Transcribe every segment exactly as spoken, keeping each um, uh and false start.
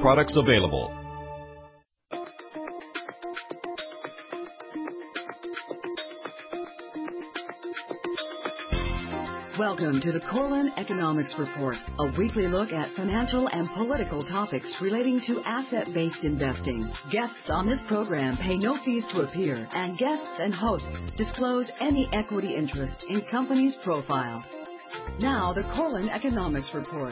products available. Welcome to the Corlin Economics Report, a weekly look at financial and political topics relating to asset-based investing. Guests on this program pay no fees to appear, and guests and hosts disclose any equity interest in companies' profiles. Now, the Corlin Economics Report.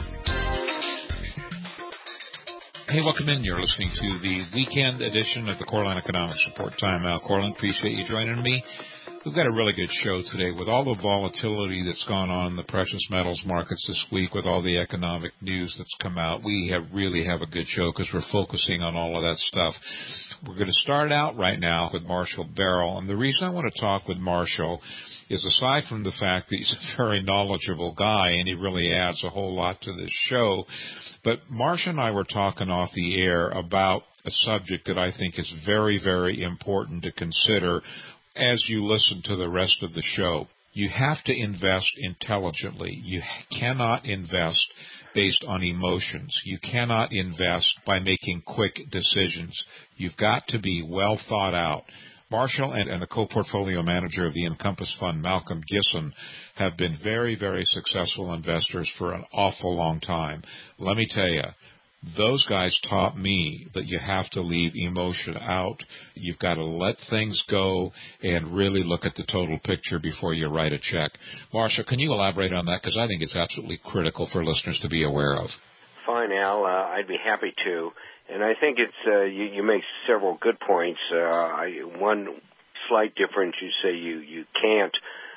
Hey, welcome in. You're listening to the weekend edition of the Corlin Economics Report. Time out, Corlin. Appreciate you joining me. We've got a really good show today with all the volatility that's gone on in the precious metals markets this week, with all the economic news that's come out. We have really have a good show because we're focusing on all of that stuff. We're going to start out right now with Marshall Barrell. And the reason I want to talk with Marshall is, aside from the fact that he's a very knowledgeable guy and he really adds a whole lot to this show, but Marshall and I were talking off the air about a subject that I think is very, very important to consider as you listen to the rest of the show. You have to invest intelligently. You cannot invest based on emotions. You cannot invest by making quick decisions. You've got to be well thought out. Marshall and, and the co-portfolio manager of the Encompass Fund, Malcolm Gisson, have been very, very successful investors for an awful long time. Let me tell you, those guys taught me that you have to leave emotion out. You've got to let things go and really look at the total picture before you write a check. Marshall, can you elaborate on that? Because I think it's absolutely critical for listeners to be aware of. Fine, Al. Uh, I'd be happy to. And I think it's uh, you, you make several good points. Uh, I, one slight difference, you say you, you can't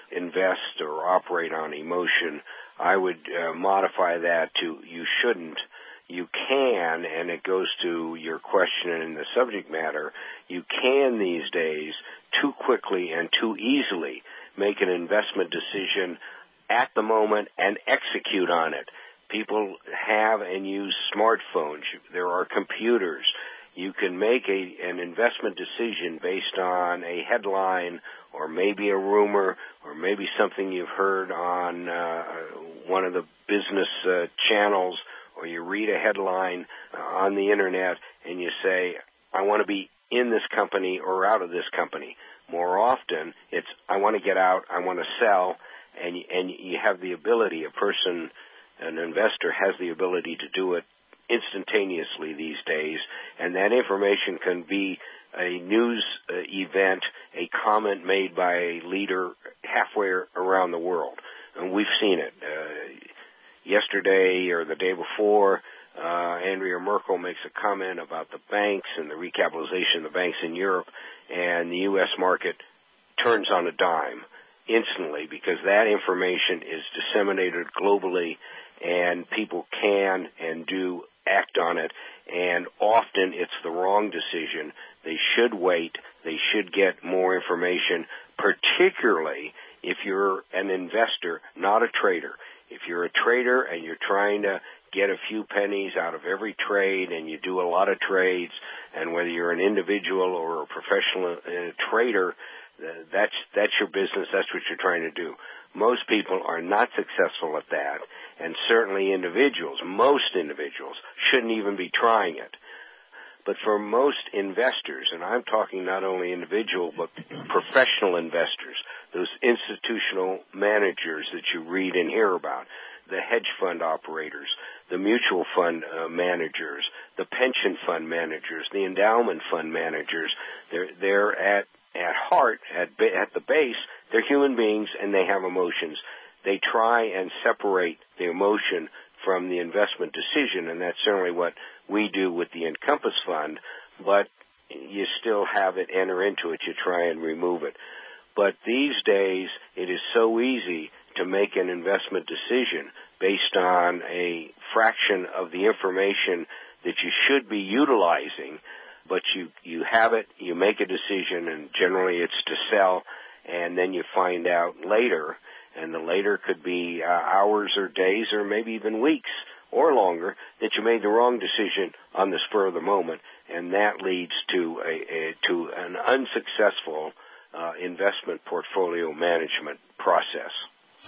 invest or operate on emotion. I would uh, modify that to you shouldn't. You can, and it goes to your question in the subject matter, you can these days too quickly and too easily make an investment decision at the moment and execute on it. People have and use smartphones. There are computers. You can make a, an investment decision based on a headline or maybe a rumor or maybe something you've heard on uh, one of the business uh, channels, or you read a headline uh, on the Internet and you say, I want to be in this company or out of this company. More often, it's, I want to get out, I want to sell, and, and you have the ability, a person, an investor has the ability to do it instantaneously these days, and that information can be a news uh, event, a comment made by a leader halfway around the world. And we've seen it. Uh, Yesterday or the day before, uh, Andrea Merkel makes a comment about the banks and the recapitalization of the banks in Europe, and the U S market turns on a dime instantly because that information is disseminated globally and people can and do act on it, and often it's the wrong decision. They should wait. They should get more information, particularly if you're an investor, not a trader. If you're a trader and you're trying to get a few pennies out of every trade and you do a lot of trades, and whether you're an individual or a professional uh, trader, uh, that's that's your business. That's what you're trying to do. Most people are not successful at that, and certainly individuals, most individuals, shouldn't even be trying it. But for most investors, and I'm talking not only individual but professional investors, those institutional managers that you read and hear about, the hedge fund operators, the mutual fund uh, managers, the pension fund managers, the endowment fund managers, they're, they're at, at heart, at, at the base, they're human beings and they have emotions. They try and separate the emotion from the investment decision, and that's certainly what we do with the Encompass Fund, but you still have it enter into it. You try and remove it. But these days, it is so easy to make an investment decision based on a fraction of the information that you should be utilizing, but you, you have it, you make a decision, and generally it's to sell, and then you find out later, and the later could be uh, hours or days or maybe even weeks or longer, that you made the wrong decision on the spur of the moment, and that leads to a, a to an unsuccessful uh, investment portfolio management process.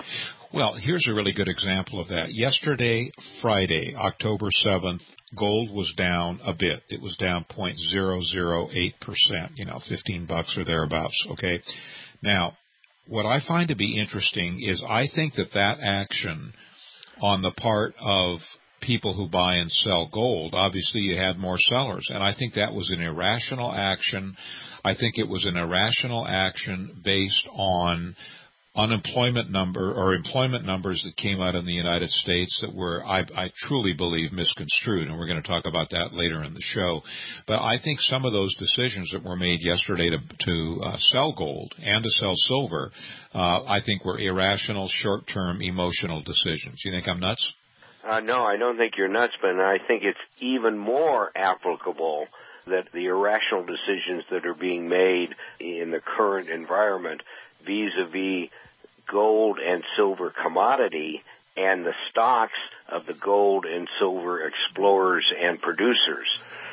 Well, here's a really good example of that. Yesterday, Friday, October seventh, gold was down a bit. It was down zero point zero zero eight percent, you know, fifteen bucks or thereabouts, okay? Now, what I find to be interesting is I think that that action on the part of people who buy and sell gold, obviously you had more sellers, and I think that was an irrational action. I think it was an irrational action based on unemployment number or employment numbers that came out in the United States that were, I, I truly believe, misconstrued, and we're going to talk about that later in the show. But I think some of those decisions that were made yesterday to, to uh, sell gold and to sell silver, uh, I think were irrational, short-term, emotional decisions. You think I'm nuts? Uh, no, I don't think you're nuts, but I think it's even more applicable that the irrational decisions that are being made in the current environment vis-a-vis gold and silver commodity and the stocks of the gold and silver explorers and producers.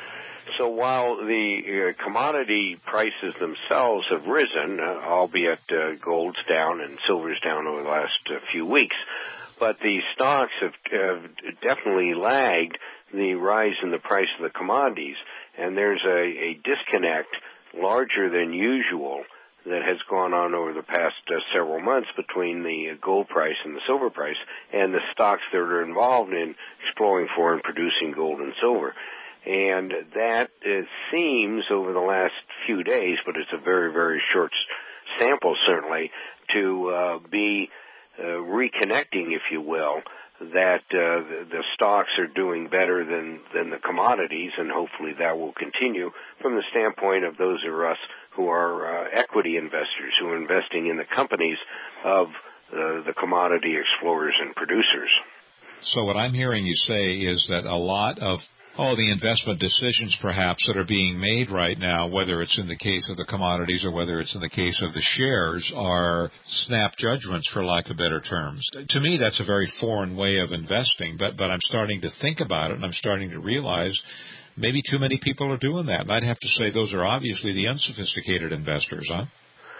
So while the uh, commodity prices themselves have risen, uh, albeit uh, gold's down and silver's down over the last uh, few weeks, but the stocks have, have definitely lagged the rise in the price of the commodities, and there's a, a disconnect larger than usual that has gone on over the past uh, several months between the gold price and the silver price and the stocks that are involved in exploring for and producing gold and silver. And that uh, seems over the last few days, but it's a very, very short sample certainly, to uh, be uh, reconnecting, if you will, that uh, the, the stocks are doing better than, than the commodities, and hopefully that will continue from the standpoint of those of us who are uh, equity investors, who are investing in the companies of uh, the commodity explorers and producers. So what I'm hearing you say is that a lot of Oh, the investment decisions perhaps that are being made right now, whether it's in the case of the commodities or whether it's in the case of the shares, are snap judgments, for lack of better terms. To me, that's a very foreign way of investing, but, but I'm starting to think about it, and I'm starting to realize maybe too many people are doing that. And I'd have to say those are obviously the unsophisticated investors, huh?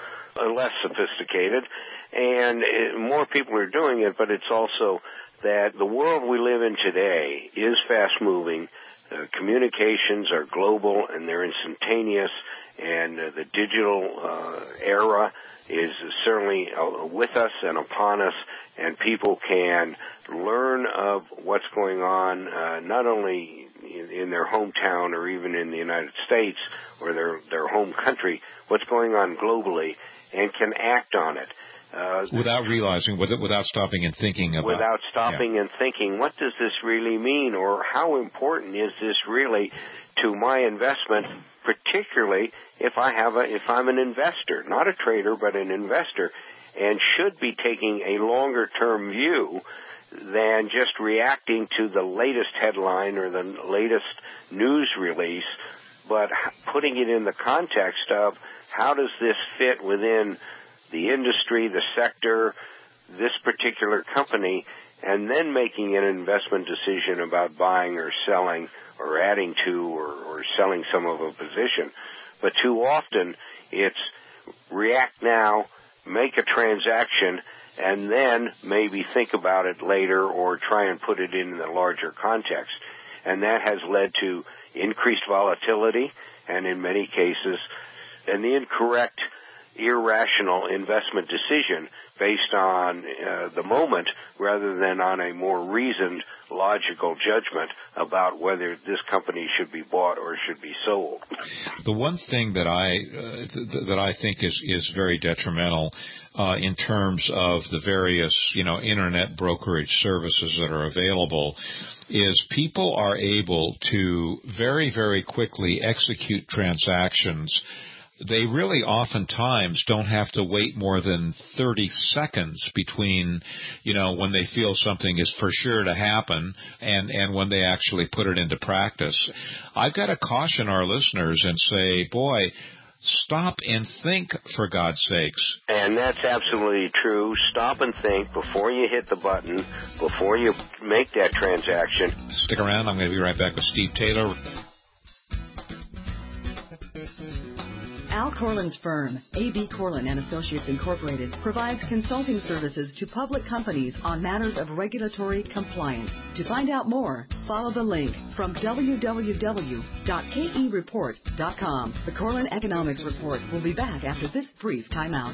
Less sophisticated, and it, more people are doing it, but it's also that the world we live in today is fast-moving. Uh, communications are global and they're instantaneous, and uh, the digital uh, era is certainly uh, with us and upon us, and people can learn of what's going on uh, not only in, in their hometown or even in the United States or their, their home country, what's going on globally, and can act on it. Uh, without realizing, without stopping and thinking about it. Without stopping yeah. and thinking, what does this really mean, or how important is this really to my investment, particularly if I have a, if I'm an investor, not a trader, but an investor, and should be taking a longer-term view than just reacting to the latest headline or the latest news release, but putting it in the context of how does this fit within the industry, the sector, this particular company, and then making an investment decision about buying or selling or adding to or, or selling some of a position. But too often it's react now, make a transaction, and then maybe think about it later or try and put it in the larger context. And that has led to increased volatility and in many cases an incorrect, irrational investment decision based on uh, the moment rather than on a more reasoned, logical judgment about whether this company should be bought or should be sold. The one thing that I uh, th- that I think is is very detrimental uh, in terms of the various, you know, internet brokerage services that are available is people are able to very, very quickly execute transactions. They really oftentimes don't have to wait more than thirty seconds between, you know, when they feel something is for sure to happen and, and when they actually put it into practice. I've got to caution our listeners and say, boy, stop and think, for God's sakes. And that's absolutely true. Stop and think before you hit the button, before you make that transaction. Stick around. I'm going to be right back with Steve Taylor. Al Corlin's firm, A B. Corlin and Associates Incorporated, provides consulting services to public companies on matters of regulatory compliance. To find out more, follow the link from w w w dot k e report dot com. The Corlin Economics Report will be back after this brief timeout.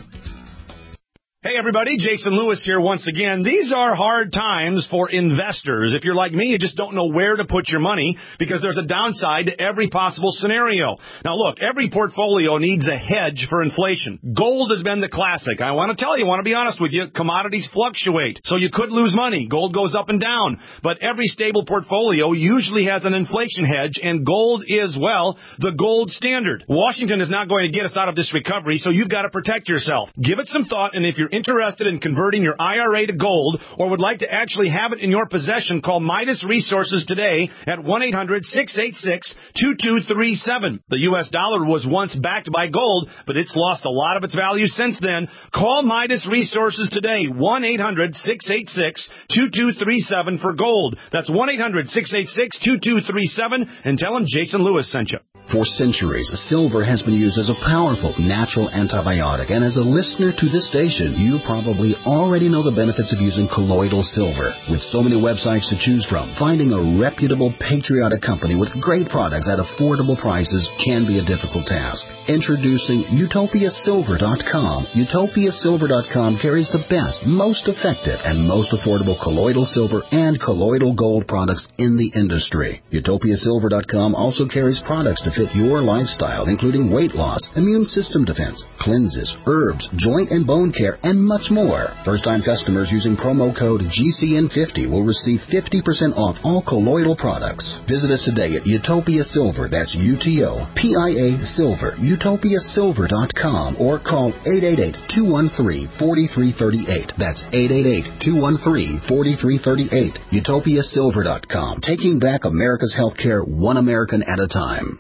Hey everybody, Jason Lewis here once again. These are hard times for investors. If you're like me, you just don't know where to put your money because there's a downside to every possible scenario. Now look, every portfolio needs a hedge for inflation. Gold has been the classic. I want to tell you, I want to be honest with you, commodities fluctuate, so you could lose money. Gold goes up and down. But every stable portfolio usually has an inflation hedge, and gold is, well, the gold standard. Washington is not going to get us out of this recovery, so you've got to protect yourself. Give it some thought, and if you're interested in converting your I R A to gold or would like to actually have it in your possession, call Midas Resources today at one eight hundred six eight six two two three seven. The U S dollar was once backed by gold, but it's lost a lot of its value since then. Call Midas Resources today, one eight hundred six eight six two two three seven for gold. That's one eight hundred six eight six two two three seven, and tell them Jason Lewis sent you. For centuries, silver has been used as a powerful natural antibiotic, and as a listener to this station, you probably already know the benefits of using colloidal silver. With so many websites to choose from, finding a reputable, patriotic company with great products at affordable prices can be a difficult task. Introducing Utopia Silver dot com. Utopia Silver dot com carries the best, most effective, and most affordable colloidal silver and colloidal gold products in the industry. Utopia Silver dot com also carries products to fit your lifestyle, including weight loss, immune system defense, cleanses, herbs, joint and bone care, and much more. First-time customers using promo code G C N fifty will receive fifty percent off all colloidal products. Visit us today at Utopia Silver, that's U T O P I A Silver, Utopia Silver dot com, or call eight eight eight, two one three, four three three eight. That's eight eight eight, two one three, four three three eight. Utopia Silver dot com, taking back America's healthcare one American at a time.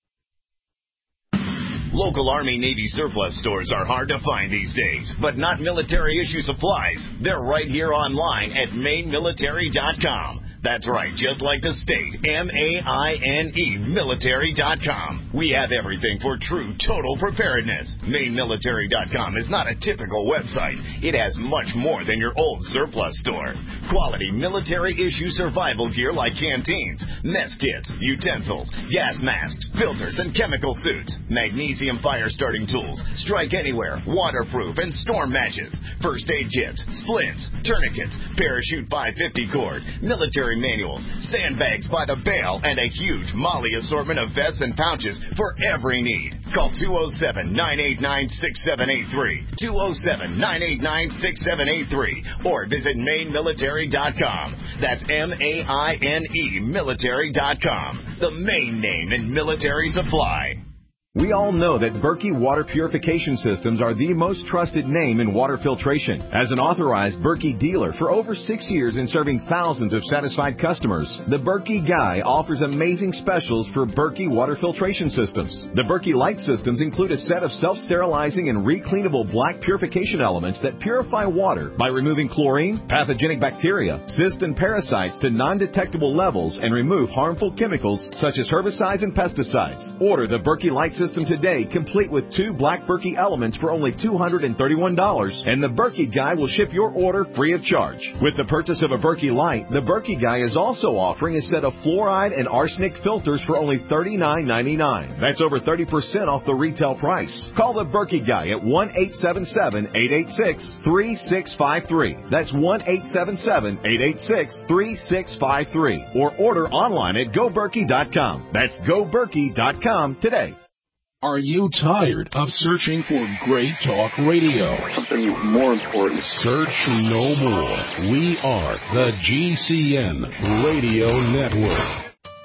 Local Army Navy surplus stores are hard to find these days, but not military issue supplies. They're right here online at Maine Military dot com. That's right, just like the state, M A I N E, military dot com. We have everything for true total preparedness. Maine Military dot com is not a typical website. It has much more than your old surplus store. Quality military-issue survival gear like canteens, mess kits, utensils, gas masks, filters, and chemical suits. Magnesium fire-starting tools, strike anywhere, waterproof, and storm matches. First aid kits, splints, tourniquets, parachute five fifty cord, military manuals, sandbags by the bale, and a huge Molly assortment of vests and pouches for every need. Call two oh seven, nine eight nine, six seven eight three, two oh seven, nine eight nine, six seven eight three, or visit Maine Military dot com. That's M A I N E, military dot com, the main name in military supply. We all know that Berkey Water Purification Systems are the most trusted name in water filtration. As an authorized Berkey dealer for over six years and serving thousands of satisfied customers, the Berkey Guy offers amazing specials for Berkey Water Filtration Systems. The Berkey Light Systems include a set of self-sterilizing and recleanable black purification elements that purify water by removing chlorine, pathogenic bacteria, cysts, and parasites to non-detectable levels and remove harmful chemicals such as herbicides and pesticides. Order the Berkey Light System today, complete with two black Berkey elements for only two hundred thirty-one dollars, and the Berkey Guy will ship your order free of charge. With the purchase of a Berkey Light, the Berkey Guy is also offering a set of fluoride and arsenic filters for only thirty-nine ninety-nine. That's over thirty percent off the retail price. Call the Berkey Guy at one eight seven seven, eight eight six, three six five three. That's one eight seven seven, eight eight six, three six five three. Or order online at go berkey dot com. That's go berkey dot com today. Are you tired of searching for great talk radio? Something more important. Search no more. We are the G C N Radio Network.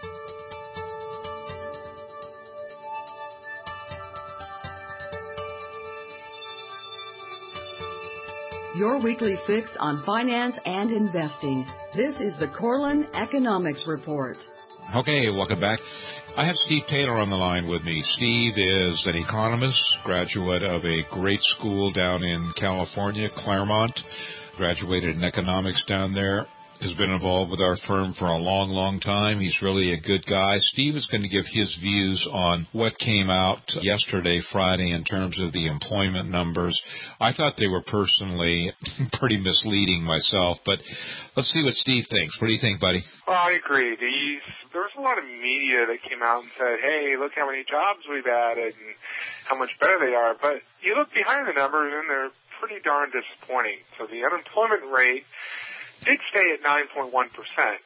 Your weekly fix on finance and investing. This is the Corlin Economics Report. Okay, welcome back. I have Steve Taylor on the line with me. Steve is an economist, graduate of a great school down in California, Claremont, graduated in economics down there. has been involved with our firm for a long, long time. He's really a good guy. Steve is going to give his views on what came out yesterday, Friday, in terms of the employment numbers. I thought they were personally pretty misleading myself, but let's see what Steve thinks. What do you think, buddy? Well, I agree. These, there was a lot of media that came out and said, hey, look how many jobs we've added and how much better they are. But you look behind the numbers, and they're pretty darn disappointing. So the unemployment rate did stay at nine point one percent,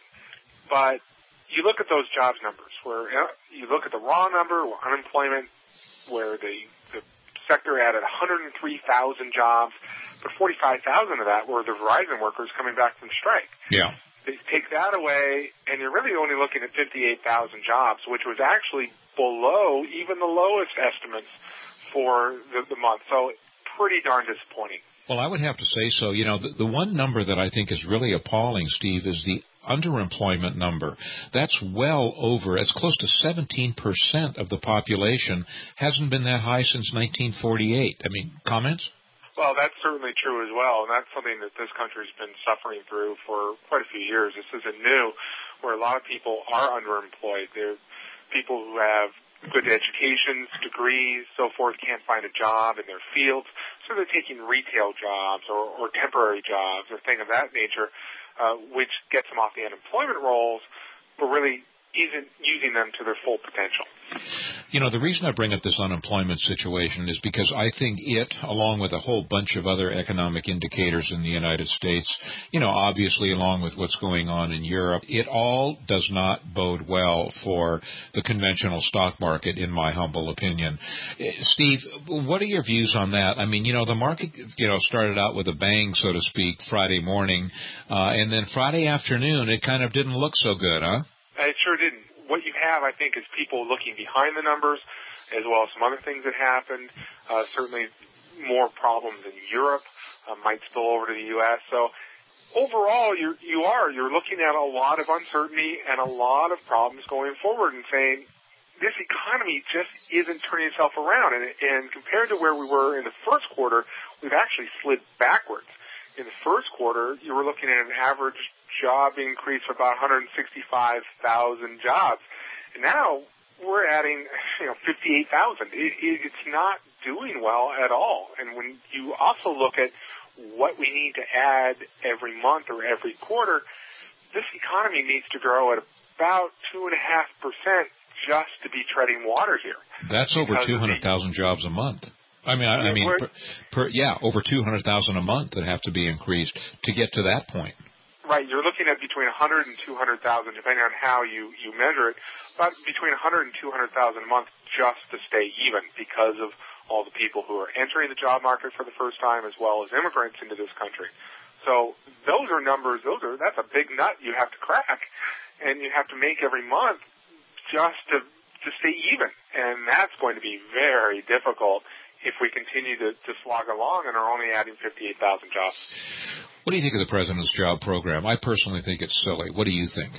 but you look at those jobs numbers where you look at the raw number, where unemployment, where the, the sector added one hundred three thousand jobs, but forty-five thousand of that were the Verizon workers coming back from strike. Yeah. They take that away, and you're really only looking at fifty-eight thousand jobs, which was actually below even the lowest estimates for the, the month. So pretty darn disappointing. Well, I would have to say so. You know, the, the one number that I think is really appalling, Steve, is the underemployment number. That's well over, it's close to seventeen percent of the population. Hasn't been that high since nineteen forty-eight. I mean, comments? Well, that's certainly true as well, and that's something that this country's been suffering through for quite a few years. This isn't new, where a lot of people are underemployed. They're people who have good educations, degrees, so forth, can't find a job in their fields, so they're taking retail jobs or, or temporary jobs or things of that nature, uh, which gets them off the unemployment rolls, but really isn't using them to their full potential. You know, the reason I bring up this unemployment situation is because I think it, along with a whole bunch of other economic indicators in the United States, you know, obviously along with what's going on in Europe, it all does not bode well for the conventional stock market, in my humble opinion. Steve, what are your views on that? I mean, you know, the market, you know, started out with a bang, so to speak, Friday morning, uh, and then Friday afternoon, it kind of didn't look so good, huh? It sure didn't. What you have, I think, is people looking behind the numbers, as well as some other things that happened. Uh, certainly more problems in Europe uh, might spill over to the U S. So overall, you're, you are, you're looking at a lot of uncertainty and a lot of problems going forward and saying, this economy just isn't turning itself around. And, and compared to where we were in the first quarter, we've actually slid backwards. In the first quarter, you were looking at an average job increase of about one hundred sixty-five thousand jobs. And now we're adding, you know, fifty-eight thousand. It, it, it's not doing well at all. And when you also look at what we need to add every month or every quarter, this economy needs to grow at about two point five percent just to be treading water here. That's over two hundred thousand jobs a month. I mean, I, I mean, per, per, yeah, over two hundred thousand a month that have to be increased to get to that point. Right, you're looking at between one hundred and two hundred thousand, depending on how you, you measure it, but between one hundred and two hundred thousand a month just to stay even because of all the people who are entering the job market for the first time, as well as immigrants into this country. So those are numbers, those are, that's a big nut you have to crack, and you have to make every month just to, to stay even, and that's going to be very difficult if we continue to, to slog along and are only adding fifty-eight thousand jobs. What do you think of the President's job program? I personally think it's silly. What do you think?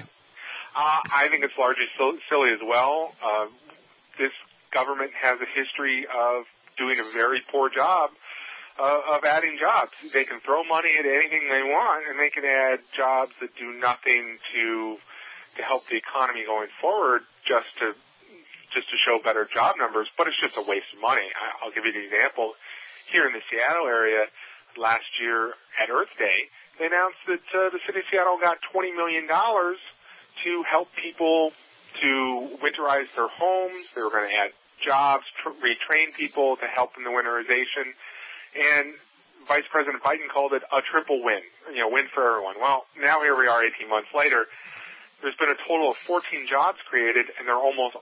Uh, I think it's largely silly as well. Uh, this government has a history of doing a very poor job uh, of adding jobs. They can throw money at anything they want, and they can add jobs that do nothing to to help the economy going forward just to just to show better job numbers, but it's just a waste of money. I'll give you the example. Here in the Seattle area, last year at Earth Day, they announced that uh, the city of Seattle got twenty million dollars to help people to winterize their homes. They were going to add jobs, tr- retrain people to help in the winterization. And Vice President Biden called it a triple win, you know, win for everyone. Well, now here we are eighteen months later. There's been a total of fourteen jobs created, and they're almost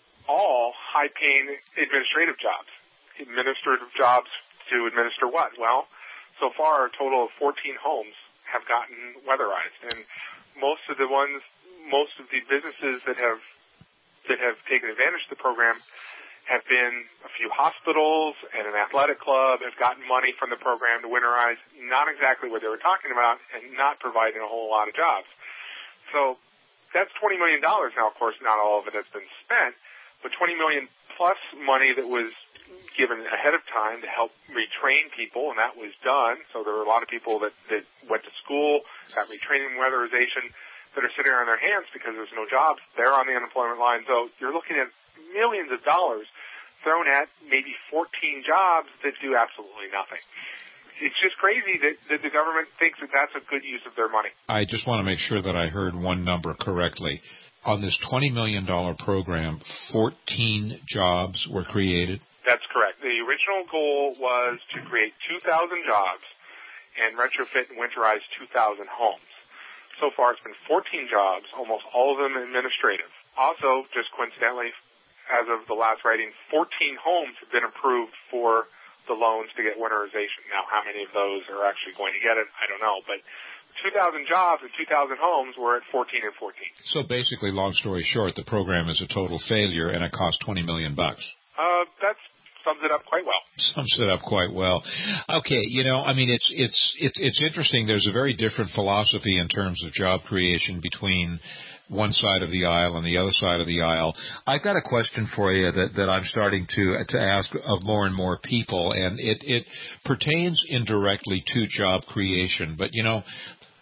all high-paying administrative jobs. Administrative jobs to administer what? Well, so far a total of fourteen homes have gotten weatherized, and most of the ones, most of the businesses that have that have taken advantage of the program have been a few hospitals and an athletic club have gotten money from the program to winterize, not exactly what they were talking about, and not providing a whole lot of jobs. So that's twenty million dollars now. Of course, not all of it has been spent, but twenty million dollars plus money that was given ahead of time to help retrain people, and that was done. So there were a lot of people that, that went to school, got retraining, weatherization, that are sitting on their hands because there's no jobs. They're on the unemployment line. So you're looking at millions of dollars thrown at maybe fourteen jobs that do absolutely nothing. It's just crazy that, that the government thinks that that's a good use of their money. I just want to make sure that I heard one number correctly. On this twenty million dollars program, fourteen jobs were created? That's correct. The original goal was to create two thousand jobs and retrofit and winterize two thousand homes. So far, it's been fourteen jobs, almost all of them administrative. Also, just coincidentally, as of the last writing, fourteen homes have been approved for the loans to get winterization. Now, how many of those are actually going to get it, I don't know. But two thousand jobs and two thousand homes were at fourteen and fourteen. So basically, long story short, the program is a total failure, and it cost twenty million bucks. Uh, that's sums it up quite well. Sums it up quite well. Okay, you know, I mean, it's it's it's it's interesting. There's a very different philosophy in terms of job creation between one side of the aisle and the other side of the aisle. I've got a question for you that, that I'm starting to to ask of more and more people, and it, it pertains indirectly to job creation. But, you know,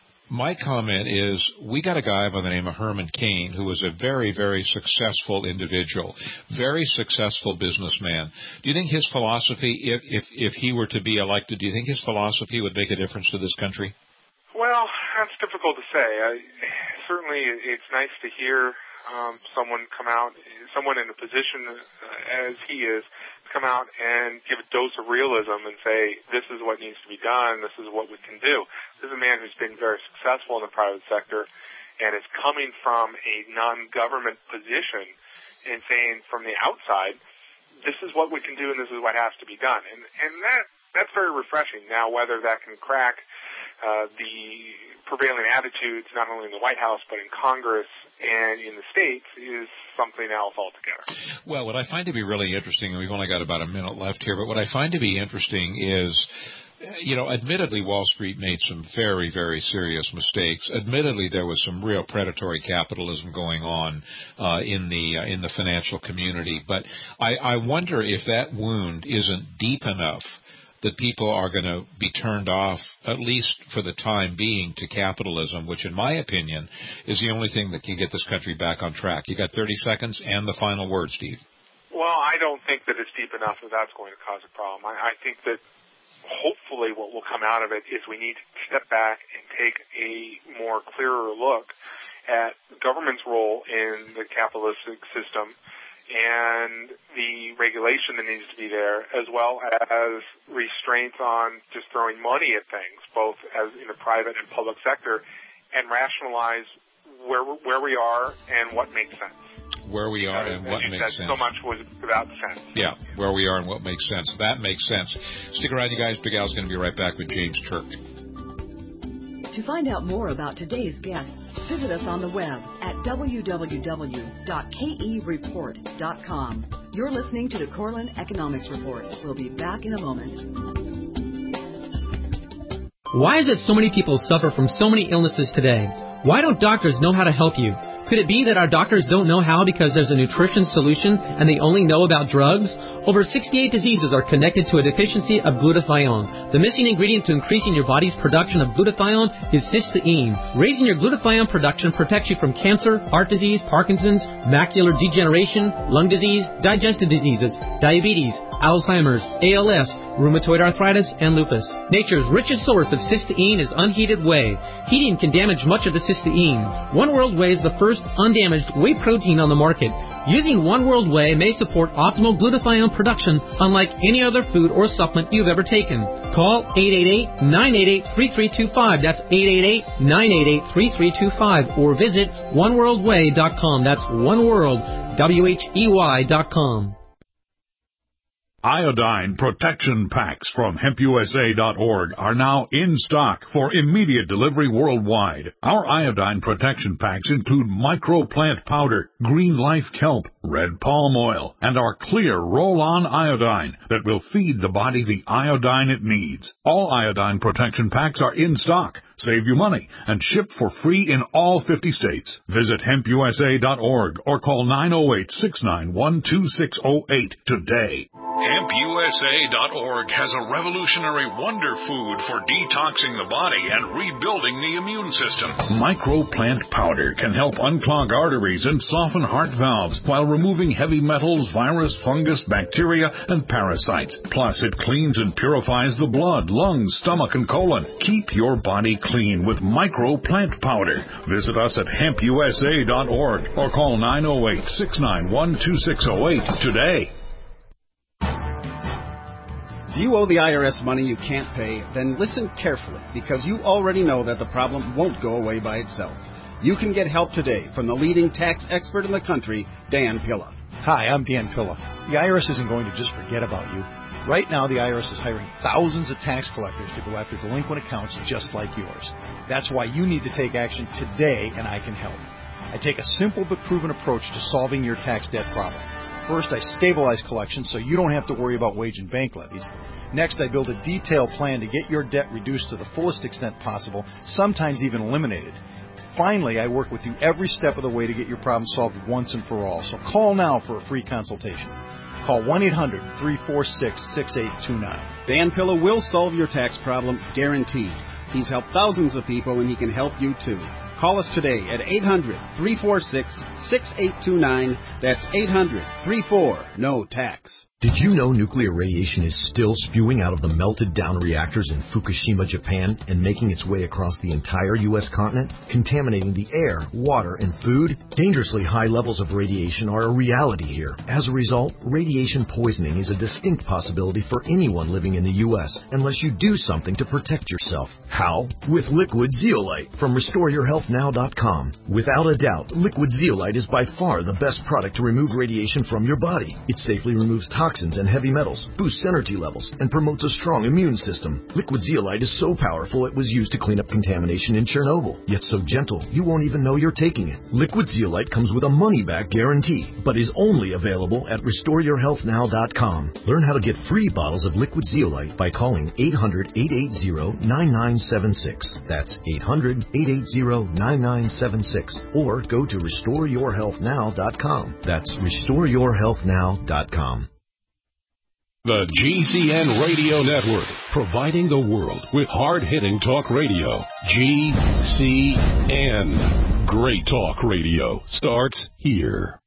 my comment is we got a guy by the name of Herman Cain who was a very, very successful individual, very successful businessman. Do you think his philosophy, if, if, if he were to be elected, do you think his philosophy would make a difference to this country? Well, that's difficult to say. I, certainly it's nice to hear um, someone come out, someone in a position uh, as he is, come out and give a dose of realism and say, this is what needs to be done, this is what we can do. This is a man who's been very successful in the private sector and is coming from a non-government position and saying from the outside, this is what we can do and this is what has to be done. And, and that that's very refreshing. Now, whether that can crack uh, the prevailing attitudes not only in the White House but in Congress and in the states is something else altogether. Well, what I find to be really interesting, and we've only got about a minute left here, but what I find to be interesting is, you know, admittedly Wall Street made some very, very serious mistakes. Admittedly, there was some real predatory capitalism going on uh, in the uh, in the financial community. But I, I wonder if that wound isn't deep enough that people are going to be turned off, at least for the time being, to capitalism, which in my opinion is the only thing that can get this country back on track. You got thirty seconds and the final word, Steve. Well, I don't think that it's deep enough that that's going to cause a problem. I, I think that hopefully what will come out of it is we need to step back and take a more clearer look at government's role in the capitalistic system and the regulation that needs to be there, as well as restraints on just throwing money at things, both as in the private and public sector, and rationalize where where we are and what makes sense. Where we are and what makes sense. So much was about sense. Yeah, where we are and what makes sense. That makes sense. Stick around, you guys. Big Al's going to be right back with James Turk. To find out more about today's guests, visit us on the web at w w w dot k e report dot com. You're listening to the Corlin Economics Report. We'll be back in a moment. Why is it so many people suffer from so many illnesses today? Why don't doctors know how to help you? Could it be that our doctors don't know how because there's a nutrition solution and they only know about drugs? Over sixty-eight diseases are connected to a deficiency of glutathione. The missing ingredient to increasing your body's production of glutathione is cysteine. Raising your glutathione production protects you from cancer, heart disease, Parkinson's, macular degeneration, lung disease, digestive diseases, diabetes, Alzheimer's, A L S, rheumatoid arthritis, and lupus. Nature's richest source of cysteine is unheated whey. Heating can damage much of the cysteine. One World Whey is the first undamaged whey protein on the market. Using One World Whey may support optimal glutathione production unlike any other food or supplement you've ever taken. Call eight eight eight, nine eight eight, three three two five. That's eight eight eight, nine eight eight, three three two five. Or visit one world whey dot com. That's oneworld, W H E Y dot com. Iodine protection packs from hemp U S A dot org are now in stock for immediate delivery worldwide. Our iodine protection packs include microplant powder, green life kelp, red palm oil, and our clear roll-on iodine that will feed the body the iodine it needs. All iodine protection packs are in stock, save you money, and ship for free in all fifty states. Visit hemp U S A dot org or call nine oh eight, six nine one, two six oh eight today. hemp U S A dot org has a revolutionary wonder food for detoxing the body and rebuilding the immune system. Microplant powder can help unclog arteries and soften heart valves while removing heavy metals, virus, fungus, bacteria, and parasites. Plus, it cleans and purifies the blood, lungs, stomach, and colon. Keep your body clean with microplant powder. Visit us at hemp U S A dot org or call nine oh eight, six nine one, two six oh eight today. If you owe the I R S money you can't pay, then listen carefully, because you already know that the problem won't go away by itself. You can get help today from the leading tax expert in the country, Dan Pilla. Hi, I'm Dan Pilla. The I R S isn't going to just forget about you. Right now, the I R S is hiring thousands of tax collectors to go after delinquent accounts just like yours. That's why you need to take action today, and I can help. I take a simple but proven approach to solving your tax debt problem. First, I stabilize collections so you don't have to worry about wage and bank levies. Next, I build a detailed plan to get your debt reduced to the fullest extent possible, sometimes even eliminated. Finally, I work with you every step of the way to get your problem solved once and for all. So call now for a free consultation. Call one eight hundred, three four six, six eight two nine. Dan Pilla will solve your tax problem, guaranteed. He's helped thousands of people, and he can help you too. Call us today at eight hundred, three four six, six eight two nine. That's eight hundred, three four, N O tax. Did you know nuclear radiation is still spewing out of the melted-down reactors in Fukushima, Japan, and making its way across the entire U S continent, contaminating the air, water, and food? Dangerously high levels of radiation are a reality here. As a result, radiation poisoning is a distinct possibility for anyone living in the U S, unless you do something to protect yourself. How? With Liquid Zeolite from restore your health now dot com. Without a doubt, Liquid Zeolite is by far the best product to remove radiation from your body. It safely removes toxins toxins and heavy metals, boosts energy levels, and promotes a strong immune system. Liquid Zeolite is so powerful it was used to clean up contamination in Chernobyl, yet so gentle you won't even know you're taking it. Liquid Zeolite comes with a money-back guarantee, but is only available at restore your health now dot com. Learn how to get free bottles of Liquid Zeolite by calling eight hundred, eight eight zero, nine nine seven six. That's eight hundred, eight eight zero, nine nine seven six. Or go to restore your health now dot com. That's restore your health now dot com. The G C N Radio Network, providing the world with hard-hitting talk radio. G C N. Great talk radio starts here.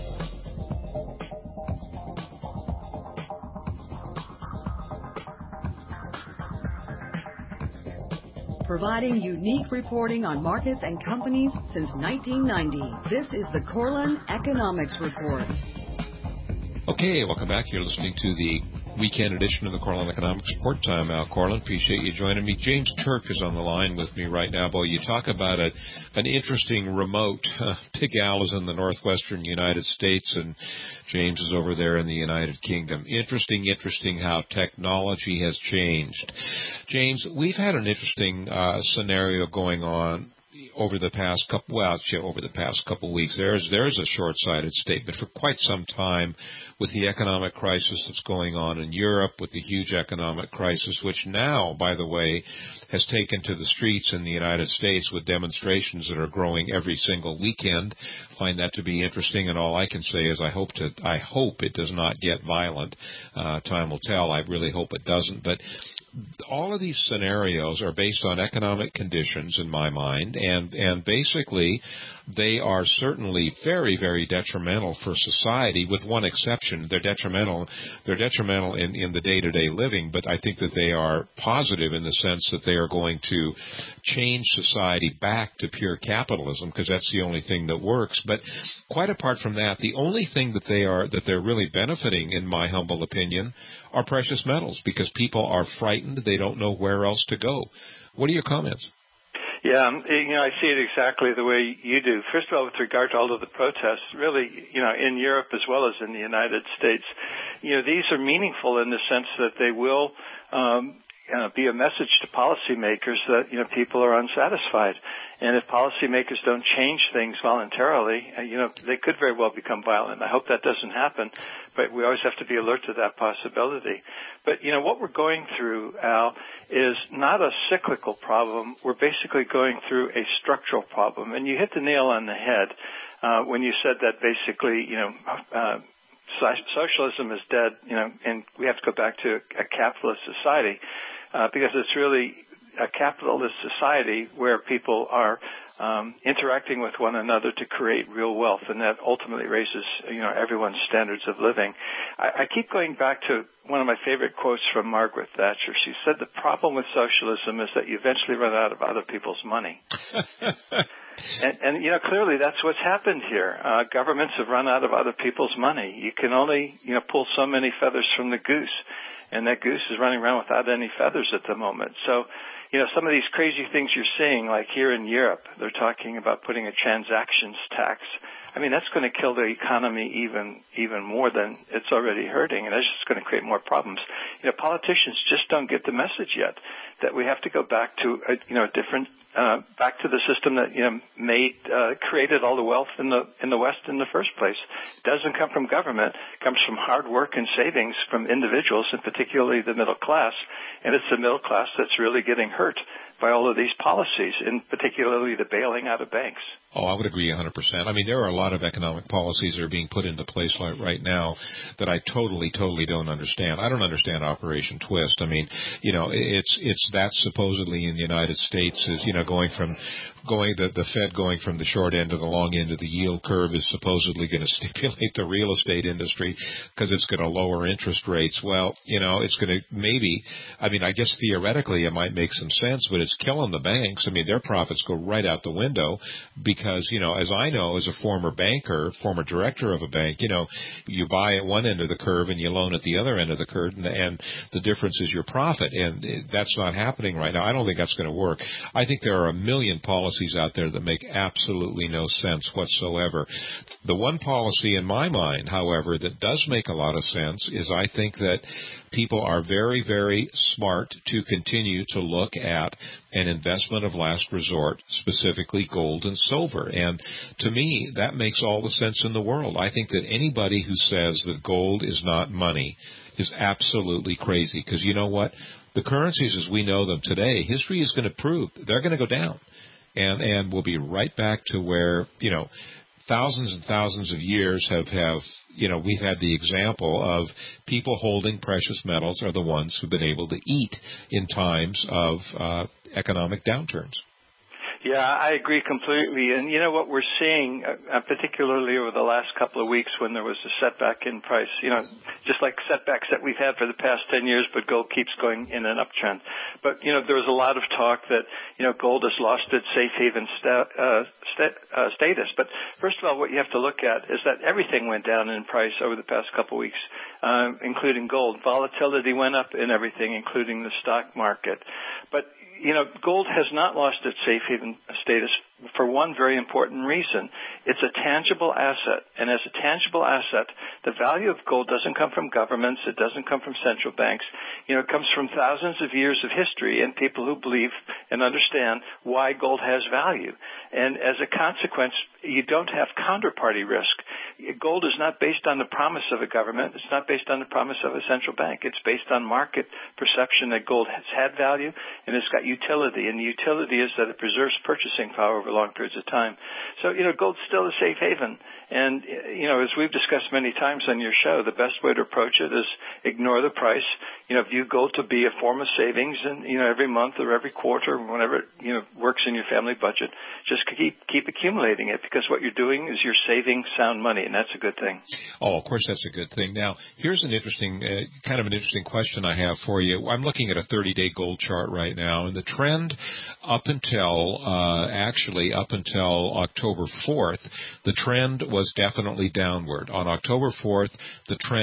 Providing unique reporting on markets and companies since nineteen ninety. This is the Corlin Economics Report. Okay, welcome back. You're listening to the weekend edition of the Corlin Economics Report. I'm Al Corlin. Appreciate you joining me. James Turk is on the line with me right now. Boy, you talk about a, an interesting remote. Uh, Big Al is in the northwestern United States, and James is over there in the United Kingdom. Interesting, interesting how technology has changed. James, we've had an interesting uh, scenario going on over the past couple, well, over the past couple of weeks. There's there's a short-sighted statement for quite some time with the economic crisis that's going on in Europe, with the huge economic crisis, which now, by the way, has taken to the streets in the United States with demonstrations that are growing every single weekend. Find that to be interesting, and all I can say is I hope to I hope it does not get violent. Uh, time will tell. I really hope it doesn't. But all of these scenarios are based on economic conditions, in my mind, and, and basically they are certainly very, very detrimental for society, with one exception. They're detrimental They're detrimental in, in the day-to-day living, but I think that they are positive in the sense that they are going to change society back to pure capitalism, because that's the only thing that works. But quite apart from that, the only thing that they are that they're really benefiting, in my humble opinion, are precious metals, because people are frightened. They don't know where else to go. What are your comments? Yeah, um, you know, I see it exactly the way you do. First of all, with regard to all of the protests, really, you know, in Europe as well as in the United States, you know, these are meaningful in the sense that they will um, uh, be a message to policymakers that, you know, people are unsatisfied. And if policymakers don't change things voluntarily, uh, you know, they could very well become violent. I hope that doesn't happen, but we always have to be alert to that possibility. But, you know, what we're going through, Al, is not a cyclical problem. We're basically going through a structural problem. And you hit the nail on the head uh, when you said that basically, you know, uh, socialism is dead, you know, and we have to go back to a capitalist society uh, because it's really a capitalist society where people are um, interacting with one another to create real wealth, and that ultimately raises, you know, everyone's standards of living. I, I keep going back to one of my favorite quotes from Margaret Thatcher. She said the problem with socialism is that you eventually run out of other people's money. And, and, you know, clearly that's what's happened here. Uh, governments have run out of other people's money. You can only, you know, pull so many feathers from the goose, and that goose is running around without any feathers at the moment. So, you know, some of these crazy things you're seeing, like here in Europe, they're talking about putting a transactions tax. I mean, that's going to kill the economy even even more than it's already hurting, and that's just going to create more problems. You know, politicians just don't get the message yet that we have to go back to a, you know, a different uh, back to the system that, you know, made uh, created all the wealth in the in the West in the first place. It doesn't come from government; it comes from hard work and savings from individuals, and particularly the middle class. And it's the middle class that's really getting hurt by all of these policies, and particularly the bailing out of banks. Oh, I would agree one hundred percent. I mean, there are a lot of economic policies that are being put into place right now that I totally, totally don't understand. I don't understand Operation Twist. I mean, you know, it's it's that supposedly in the United States is, you know, going from going the the Fed going from the short end to the long end of the yield curve is supposedly going to stimulate the real estate industry because it's going to lower interest rates. Well, you know, it's going to maybe. I mean, I guess theoretically it might make some sense, but it's killing the banks. I mean, their profits go right out the window because Because, you know, as I know, as a former banker, former director of a bank, you know, you buy at one end of the curve and you loan at the other end of the curve, and, and the difference is your profit. And that's not happening right now. I don't think that's going to work. I think there are a million policies out there that make absolutely no sense whatsoever. The one policy in my mind, however, that does make a lot of sense is I think that people are very, very smart to continue to look at an investment of last resort, specifically gold and silver. And to me, that makes all the sense in the world. I think that anybody who says that gold is not money is absolutely crazy. Because you know what? The currencies as we know them today, history is going to prove they're going to go down. And, and we'll be right back to where, you know, thousands and thousands of years have, have, you know, we've had the example of people holding precious metals are the ones who've been able to eat in times of uh, economic downturns. Yeah, I agree completely. And you know what we're seeing, uh, particularly over the last couple of weeks when there was a setback in price, you know, just like setbacks that we've had for the past ten years, but gold keeps going in an uptrend. But, you know, there was a lot of talk that, you know, gold has lost its safe haven sta- uh, sta- uh, status. But first of all, what you have to look at is that everything went down in price over the past couple of weeks, uh, including gold. Volatility went up in everything, including the stock market. But you know, gold has not lost its safe haven status for one very important reason. It's a tangible asset, and as a tangible asset, the value of gold doesn't come from governments, it doesn't come from central banks. You know, it comes from thousands of years of history and people who believe and understand why gold has value. And as a consequence, you don't have counterparty risk. Gold is not based on the promise of a government. It's not based on the promise of a central bank. It's based on market perception that gold has had value and it's got utility. And the utility is that it preserves purchasing power over long periods of time. So, you know, gold's still a safe haven. And, you know, as we've discussed many times on your show, the best way to approach it is ignore the price. You know, view gold to be a form of savings and, you know, every month or every quarter, whenever it, you know, works in your family budget, just keep keep accumulating it because what you're doing is you're saving sound money, and that's a good thing. Oh, of course, that's a good thing. Now, here's an interesting, uh, kind of an interesting question I have for you. I'm looking at a thirty-day gold chart right now, and the trend up until, uh, actually up until October fourth, the trend was definitely downward. On October fourth, the trend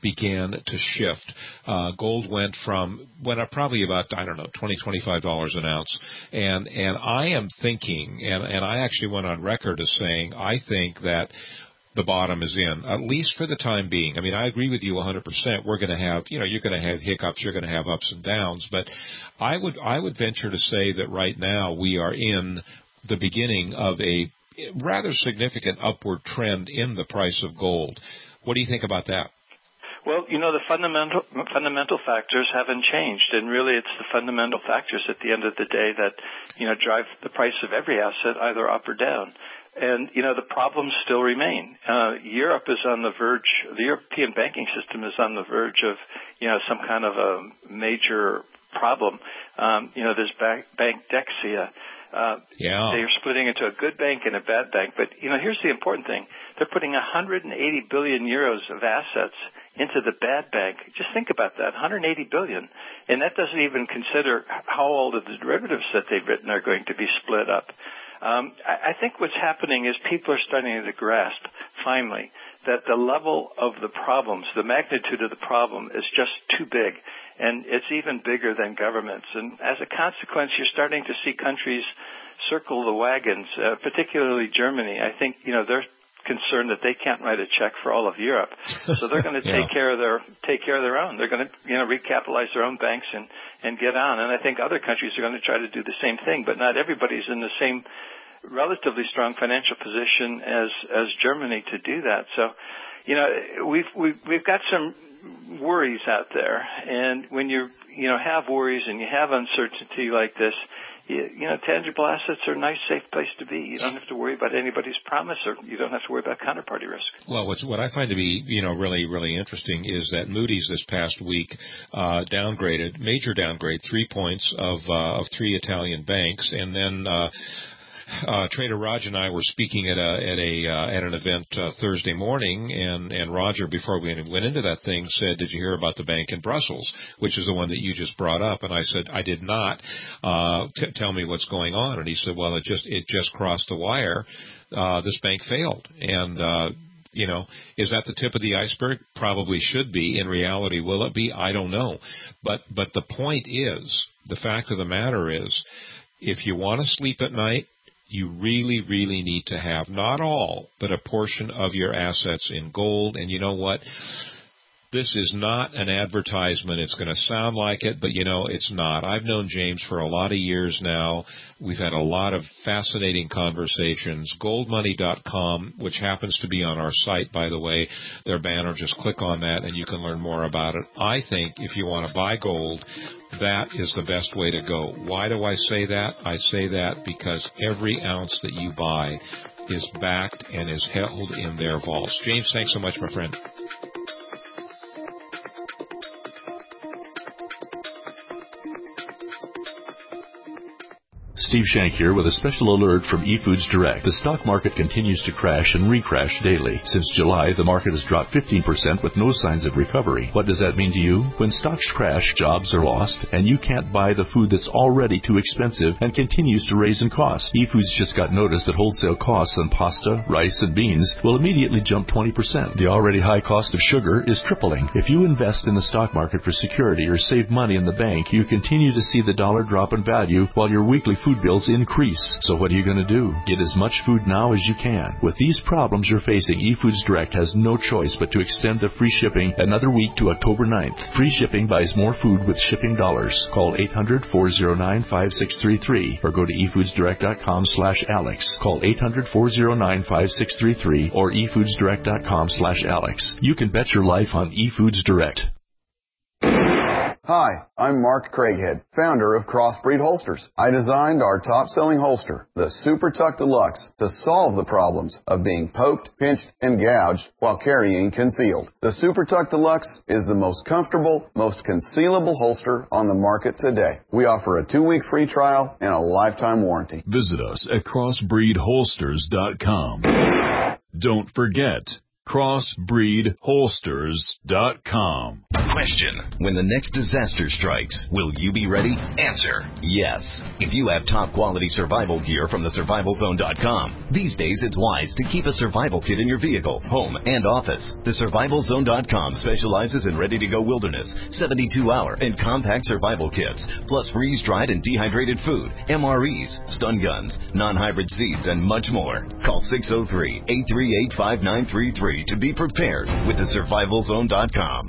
began to shift. Uh, gold went from, went up probably about, I don't know, twenty, twenty-five dollars an ounce. And, and I am thinking, and, and I actually went on record as saying, I think that the bottom is in, at least for the time being. I mean, I agree with you one hundred percent. We're going to have, you know, you're going to have hiccups, you're going to have ups and downs, but I would, I would venture to say that right now we are in the beginning of a rather significant upward trend in the price of gold. What do you think about that? Well, you know, the fundamental fundamental factors haven't changed, and really it's the fundamental factors at the end of the day that, you know, drive the price of every asset either up or down. And, you know, the problems still remain. Uh, Europe is on the verge, the European banking system is on the verge of, you know, some kind of a major problem. Um, you know, there's bank, bank Dexia. Uh, yeah. They're splitting into a good bank and a bad bank. But, you know, here's the important thing. They're putting one hundred eighty billion euros of assets into the bad bank. Just think about that, one hundred eighty billion. And that doesn't even consider how all of the derivatives that they've written are going to be split up. Um, I, I think what's happening is people are starting to grasp, finally, that the level of the problems, the magnitude of the problem is just too big, and it's even bigger than governments. And as a consequence, you're starting to see countries circle the wagons, uh, particularly Germany. I think, you know, they're concerned that they can't write a check for all of Europe, so they're going to yeah. take care of their take care of their own. They're going to, you know, recapitalize their own banks and and get on. And I think other countries are going to try to do the same thing, but not everybody's in the same relatively strong financial position as as Germany to do that. So, you know, we've we've we've got some worries out there, and when you you know have worries and you have uncertainty like this, you, you know, tangible assets are a nice, safe place to be. You don't have to worry about anybody's promise, or you don't have to worry about counterparty risk. Well, what's, what I find to be, you know, really, really interesting is that Moody's this past week uh, downgraded, major downgrade, three points of uh, of three Italian banks, and then. Uh, Uh, Trader Raj and I were speaking at a at a uh, at an event uh, Thursday morning, and and Roger, before we went into that thing, said, "Did you hear about the bank in Brussels, which is the one that you just brought up?" And I said, "I did not. Uh, t- tell me what's going on." And he said, "Well, it just it just crossed the wire. Uh, this bank failed." And uh, you know, is that the tip of the iceberg? Probably should be. In reality, will it be? I don't know. But but the point is, the fact of the matter is, if you want to sleep at night, you really, really need to have not all, but a portion of your assets in gold. And you know what? This is not an advertisement. It's going to sound like it, but, you know, it's not. I've known James for a lot of years now. We've had a lot of fascinating conversations. gold money dot com, which happens to be on our site, by the way, their banner, just click on that and you can learn more about it. I think if you want to buy gold, that is the best way to go. Why do I say that? I say that because every ounce that you buy is backed and is held in their vaults. James, thanks so much, my friend. Steve Shank here with a special alert from eFoods Direct. The stock market continues to crash and recrash daily. Since July, the market has dropped fifteen percent with no signs of recovery. What does that mean to you? When stocks crash, jobs are lost, and you can't buy the food that's already too expensive and continues to raise in cost. eFoods just got notice that wholesale costs on pasta, rice, and beans will immediately jump twenty percent. The already high cost of sugar is tripling. If you invest in the stock market for security or save money in the bank, you continue to see the dollar drop in value while your weekly food bills increase. So what are you going to do? Get as much food now as you can. With these problems you're facing, eFoods Direct has no choice but to extend the free shipping another week to October ninth. Free shipping buys more food with shipping dollars. Call eight hundred, four oh nine, five six three three or go to e foods direct dot com slash alex. Call eight hundred, four oh nine, five six three three or e foods direct dot com slash alex. You can bet your life on eFoods Direct. Hi, I'm Mark Craighead, founder of Crossbreed Holsters. I designed our top-selling holster, the Super Tuck Deluxe, to solve the problems of being poked, pinched, and gouged while carrying concealed. The Super Tuck Deluxe is the most comfortable, most concealable holster on the market today. We offer a two-week free trial and a lifetime warranty. Visit us at crossbreed holsters dot com. Don't forget, crossbreed holsters dot com. Question: when the next disaster strikes, will you be ready? Answer: yes. If you have top quality survival gear from the survival zone dot com, these days it's wise to keep a survival kit in your vehicle, home, and office. The survival zone dot com specializes in ready-to-go wilderness, seventy-two hour, and compact survival kits, plus freeze-dried and dehydrated food, M R Es, stun guns, non-hybrid seeds, and much more. Call six oh three, eight three eight, five nine three three to be prepared with the survival zone dot com.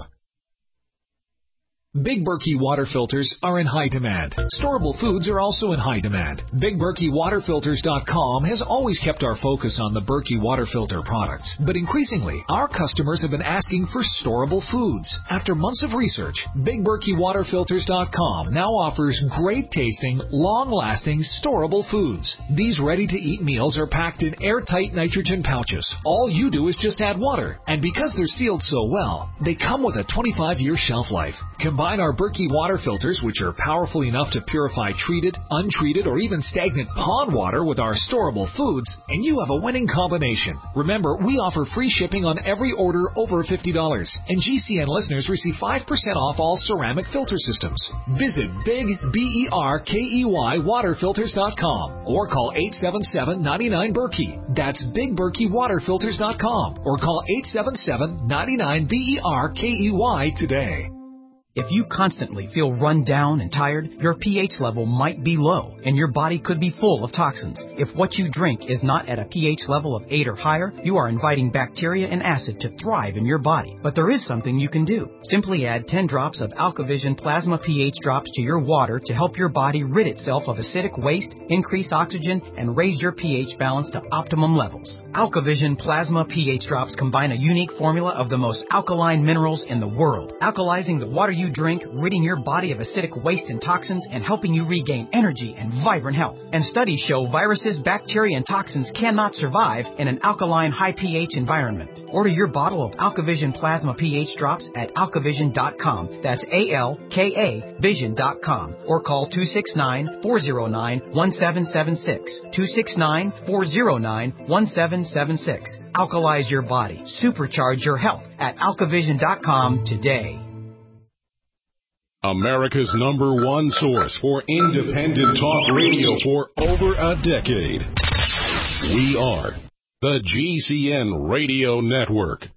Big Berkey water filters are in high demand. Storable foods are also in high demand. Big Berkey Water Filters dot com has always kept our focus on the Berkey water filter products, but increasingly, our customers have been asking for storable foods. After months of research, Big Berkey Water Filters dot com now offers great-tasting, long-lasting, storable foods. These ready-to-eat meals are packed in airtight nitrogen pouches. All you do is just add water, and because they're sealed so well, they come with a twenty-five year shelf life. Combine our Berkey water filters, which are powerful enough to purify treated, untreated, or even stagnant pond water with our storable foods, and you have a winning combination. Remember, we offer free shipping on every order over fifty dollars, and G C N listeners receive five percent off all ceramic filter systems. Visit Big B E R K E Y Water Filters dot com or call eight seven seven, nine nine, Berkey. That's Big Berkey Water Filters dot com or call eight seven seven, nine nine, B E R K E Y today. If you constantly feel run down and tired, your pH level might be low, and your body could be full of toxins. If what you drink is not at a pH level of eight or higher, you are inviting bacteria and acid to thrive in your body. But there is something you can do. Simply add ten drops of AlkaVision Plasma pH drops to your water to help your body rid itself of acidic waste, increase oxygen, and raise your pH balance to optimum levels. AlkaVision Plasma pH drops combine a unique formula of the most alkaline minerals in the world, alkalizing the water you drink, ridding your body of acidic waste and toxins, and helping you regain energy and vibrant health. And studies show viruses, bacteria, and toxins cannot survive in an alkaline, high pH environment. Order your bottle of AlkaVision Plasma pH drops at alkavision dot com. That's A L K A vision dot com. Or call two six nine, four oh nine, one seven seven six. two six nine, four oh nine, one seven seven six. Alkalize your body. Supercharge your health at alkavision dot com today. America's number one source for independent talk radio for over a decade. We are the G C N Radio Network.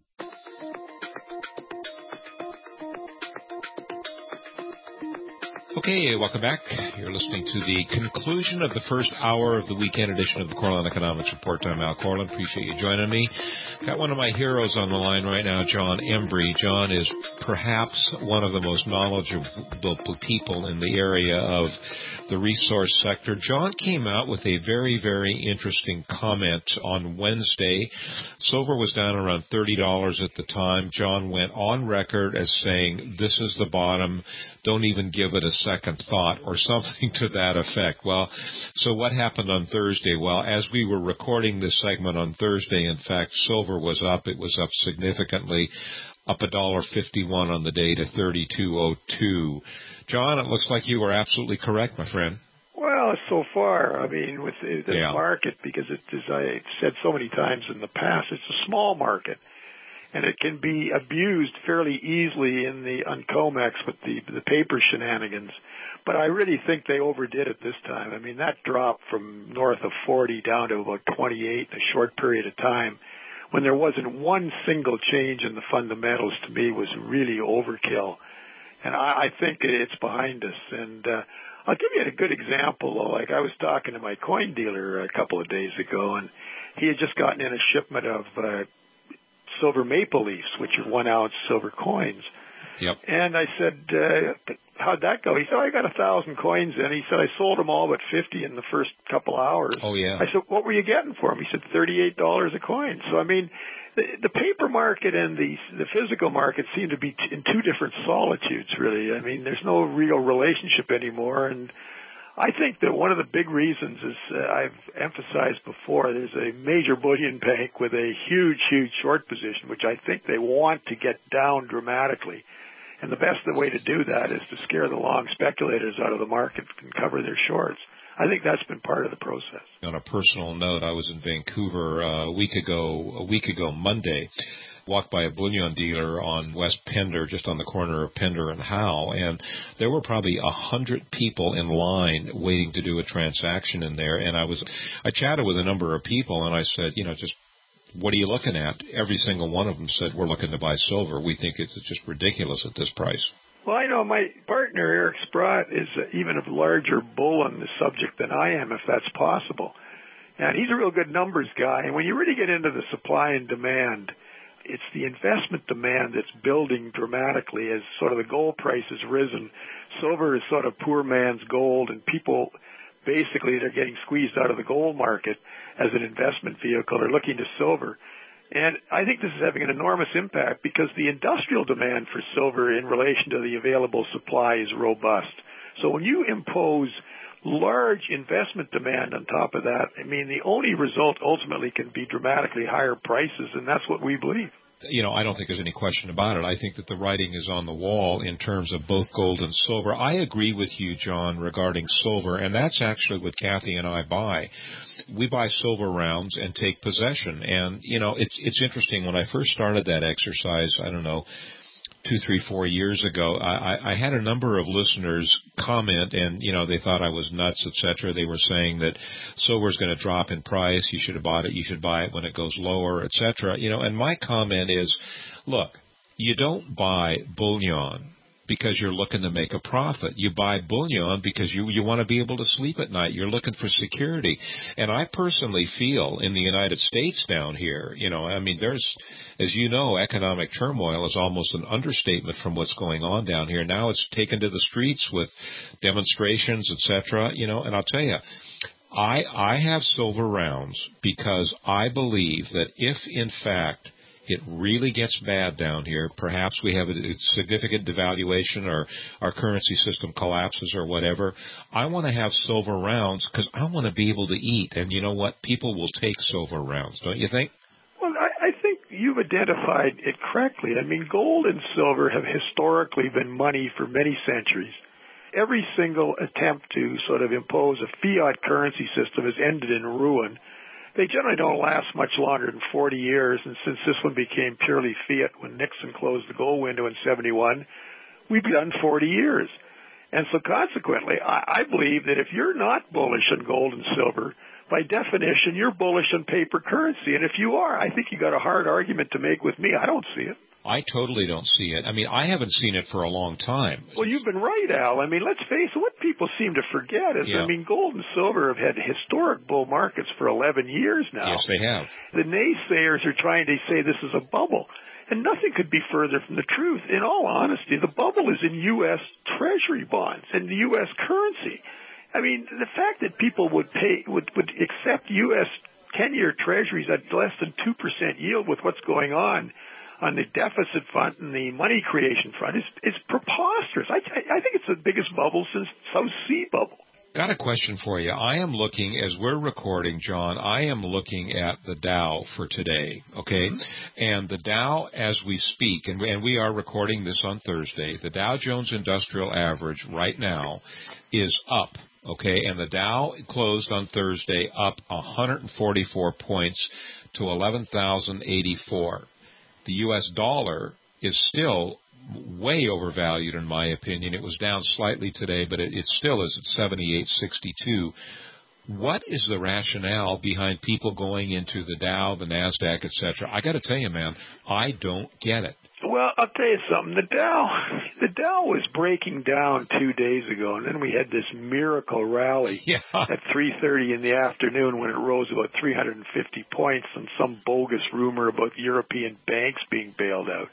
Okay, welcome back. You're listening to the conclusion of the first hour of the weekend edition of the Corlin Economics Report. I'm Al Corlin. Appreciate you joining me. Got one of my heroes on the line right now, John Embry. John is perhaps one of the most knowledgeable people in the area of the resource sector. John came out with a very, very interesting comment on Wednesday. Silver was down around thirty dollars at the time. John went on record as saying, this is the bottom. Don't even give it a second thought, or something to that effect. Well, so what happened on Thursday? Well, as we were recording this segment on Thursday, in fact, silver was up. It was up significantly, up one dollar fifty-one on the day to thirty-two oh two. John, it looks like you were absolutely correct, my friend. Well, so far, I mean, with the, the yeah. market, because it, as I said so many times in the past, it's a small market. And it can be abused fairly easily in the on COMEX with the the paper shenanigans. But I really think they overdid it this time. I mean, that drop from north of forty down to about twenty-eight in a short period of time, when there wasn't one single change in the fundamentals, to me was really overkill. And I, I think it's behind us. And uh, I'll give you a good example. Like, I was talking to my coin dealer a couple of days ago, and he had just gotten in a shipment of uh, silver maple leafs, which are one ounce silver coins. Yep. And I said, uh, how'd that go? He said, I got a thousand coins in. He said, I sold them all but fifty in the first couple hours. Oh, yeah. I said, what were you getting for them? He said, thirty-eight dollars a coin. So, I mean, the, the paper market and the the physical market seem to be t- in two different solitudes, really. I mean, there's no real relationship anymore. And I think that one of the big reasons is, uh, I've emphasized before, there's a major bullion bank with a huge, huge short position, which I think they want to get down dramatically. And the best way to do that is to scare the long speculators out of the market and cover their shorts. I think that's been part of the process. On a personal note, I was in Vancouver uh, a week ago, a week ago Monday, walked by a bullion dealer on West Pender, just on the corner of Pender and Howe, and there were probably a hundred people in line waiting to do a transaction in there. And I was, I chatted with a number of people, and I said, you know, just what are you looking at? Every single one of them said, we're looking to buy silver. We think it's just ridiculous at this price. Well, I know my partner, Eric Sprott, is even a larger bull on the subject than I am, if that's possible. And he's a real good numbers guy. And when you really get into the supply and demand, it's the investment demand that's building dramatically as sort of the gold price has risen. Silver is sort of poor man's gold, and people basically they're getting squeezed out of the gold market as an investment vehicle. They're looking to silver. And I think this is having an enormous impact because the industrial demand for silver in relation to the available supply is robust. So when you impose large investment demand on top of that, I mean, the only result ultimately can be dramatically higher prices, and that's what we believe. You know, I don't think there's any question about it. I think that the writing is on the wall in terms of both gold and silver. I agree with you, John, regarding silver, and that's actually what Kathy and I buy. We buy silver rounds and take possession. And, you know, it's it's interesting. When I first started that exercise, I don't know, two, three, four years ago, I, I had a number of listeners comment, and, you know, they thought I was nuts, et cetera. They were saying that silver's going to drop in price. You should have bought it. You should buy it when it goes lower, et cetera. You know, and my comment is, look, you don't buy bullion because you're looking to make a profit. You buy bullion because you, you want to be able to sleep at night. You're looking for security. And I personally feel in the United States down here, you know, I mean, there's, as you know, economic turmoil is almost an understatement from what's going on down here. Now it's taken to the streets with demonstrations, et cetera, you know, and I'll tell you, I, I have silver rounds because I believe that if, in fact, it really gets bad down here, perhaps we have a significant devaluation or our currency system collapses or whatever, I want to have silver rounds because I want to be able to eat. And you know what? People will take silver rounds, don't you think? Well, I, I think you've identified it correctly. I mean, gold and silver have historically been money for many centuries. Every single attempt to sort of impose a fiat currency system has ended in ruin. They generally don't last much longer than forty years, and since this one became purely fiat when Nixon closed the gold window in seventy-one, we've done forty years. And so consequently, I, I believe that if you're not bullish on gold and silver, by definition, you're bullish on paper currency. And if you are, I think you got a hard argument to make with me. I don't see it. I totally don't see it. I mean, I haven't seen it for a long time. Well, you've been right, Al. I mean, let's face it, what people seem to forget is, yeah. I mean, gold and silver have had historic bull markets for eleven years now. Yes, they have. The naysayers are trying to say this is a bubble, and nothing could be further from the truth. In all honesty, the bubble is in U S Treasury bonds and the U S currency. I mean, the fact that people would pay would, would accept U S ten-year Treasuries at less than two percent yield with what's going on on the deficit front and the money creation front is, is preposterous. I, I think it's the biggest bubble since South Sea bubble. Got a question for you. I am looking, as we're recording, John, I am looking at the Dow for today, okay? Mm-hmm. And the Dow, as we speak, and we, and we are recording this on Thursday, the Dow Jones Industrial Average right now is up, okay? And the Dow closed on Thursday up one hundred forty-four points to eleven thousand eighty-four. The U S dollar is still way overvalued, in my opinion. It was down slightly today, but it, it still is at seventy-eight sixty-two. What is the rationale behind people going into the Dow, the NASDAQ, et cetera? I got to tell you, man, I don't get it. Well, I'll tell you something. The Dow, the Dow was breaking down two days ago, and then we had this miracle rally yeah. at three thirty in the afternoon when it rose about three hundred fifty points on some bogus rumor about European banks being bailed out.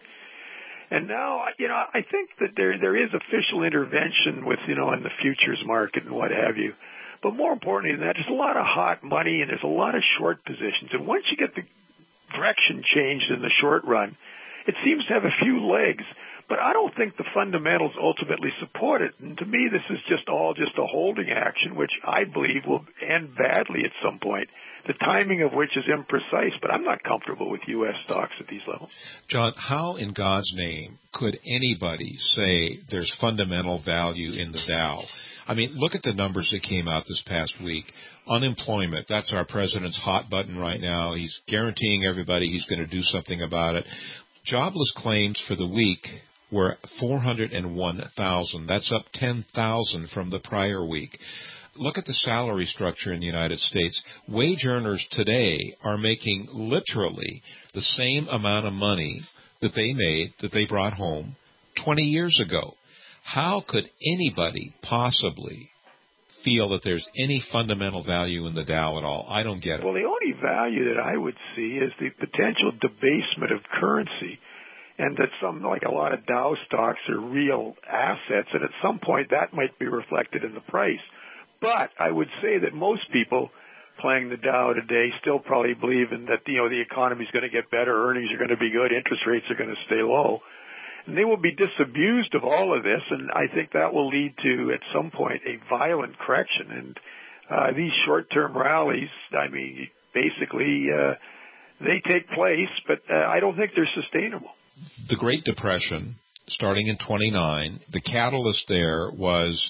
And now, you know, I think that there there is official intervention with, you know, in the futures market and what have you. But more importantly than that, there's a lot of hot money and there's a lot of short positions. And once you get the direction changed in the short run, it seems to have a few legs, but I don't think the fundamentals ultimately support it. And to me, this is just all just a holding action, which I believe will end badly at some point, the timing of which is imprecise, but I'm not comfortable with U S stocks at these levels. John, how in God's name could anybody say there's fundamental value in the Dow? I mean, look at the numbers that came out this past week. Unemployment, that's our president's hot button right now. He's guaranteeing everybody he's going to do something about it. Jobless claims for the week were four hundred one thousand. That's up ten thousand from the prior week. Look at the salary structure in the United States. Wage earners today are making literally the same amount of money that they made, that they brought home twenty years ago. How could anybody possibly feel that there's any fundamental value in the Dow at all? I don't get it. Well, the only value that I would see is the potential debasement of currency, and that some, like a lot of Dow stocks, are real assets, and at some point that might be reflected in the price. But I would say that most people playing the Dow today still probably believe in that, you know, the economy is going to get better, earnings are going to be good, interest rates are going to stay low. And they will be disabused of all of this, and I think that will lead to, at some point, a violent correction. And uh, these short-term rallies, I mean, basically, uh, they take place, but uh, I don't think they're sustainable. The Great Depression, starting in twenty-nine, the catalyst there was